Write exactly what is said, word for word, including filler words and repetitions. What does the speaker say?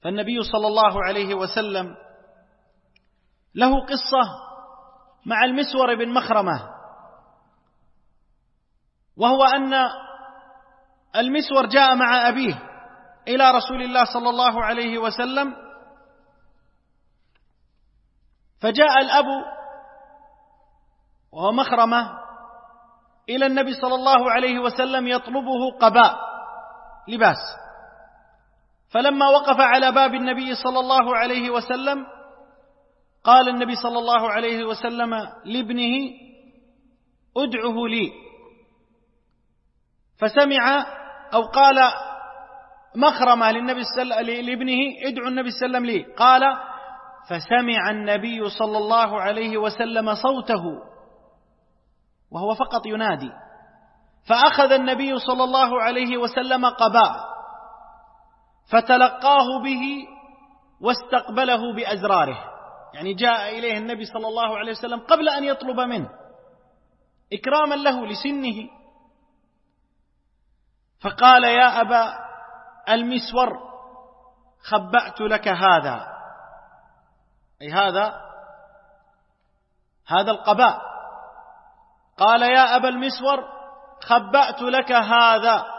فالنبي صلى الله عليه وسلم له قصة مع المسور بن مخرمة، وهو أن المسور جاء مع أبيه إلى رسول الله صلى الله عليه وسلم، فجاء الأب وهو مخرمة إلى النبي صلى الله عليه وسلم يطلبه قباء لباس، فلما وقف على باب النبي صلى الله عليه وسلم قال النبي صلى الله عليه وسلم لابنه ادعه لي، فسمع أو قال مخرمة للنبي لابنه ادعو النبي صلى الله عليه وسلم لي، قال فسمع النبي صلى الله عليه وسلم صوته وهو فقط ينادي، فأخذ النبي صلى الله عليه وسلم قباء فتلقاه به واستقبله بأزراره، يعني جاء إليه النبي صلى الله عليه وسلم قبل أن يطلب منه إكراما له لسنه، فقال يا أبا المسور خبأت لك هذا، أي هذا هذا القباء، قال يا أبا المسور خبأت لك هذا